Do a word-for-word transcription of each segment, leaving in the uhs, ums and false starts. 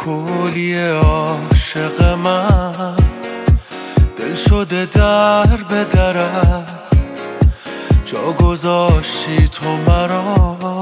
کلی عاشق من دل شده در به درت، جا گذاشتی تو مرا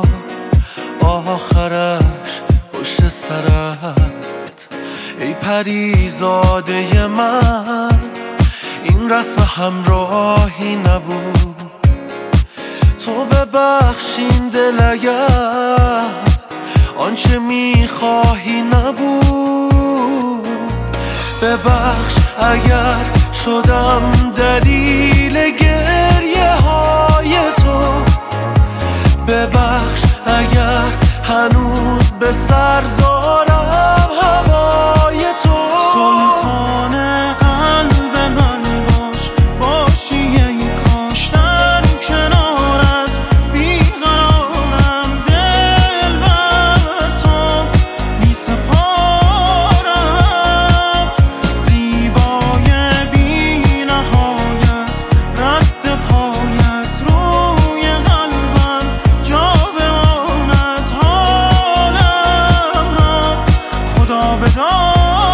آخرش پشت سرت. ای پریزاده من این رسم همراهی نبود، تو ببخشین دل اگر آنچه میخواهی نبود. ببخش اگر شدم دلیل گریه های تو، ببخش اگر هنوز به سر زارم هوای تو. سلطان قلب من باش، باشی ای کاش در کنارت بیقرارم، دل بر تو می سپارم. زیبای بی نهایت رد پایت روی قلبم جا بماند، حالم را خدا بدان.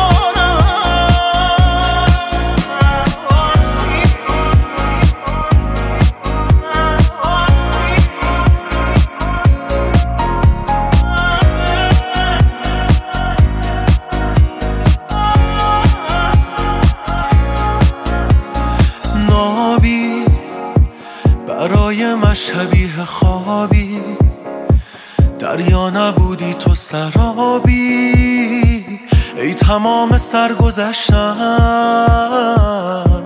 نابی برای من شبیه خوابی، دریا نبودی تو سرابی. ای تمام سرگذشتم،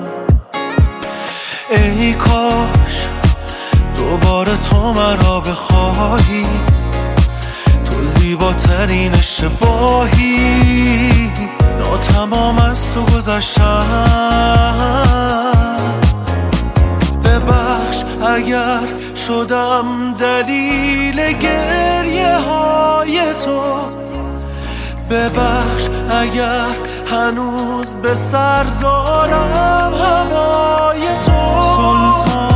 ای کاش دوباره تو مرا بخواهی، تو زیباترین اشتباهی، ناتمام از تو گذشتم. ببخش اگر شدم دلیل گریه های تو، ببخش اگر هنوز به سر زارم هوای تو. سلطان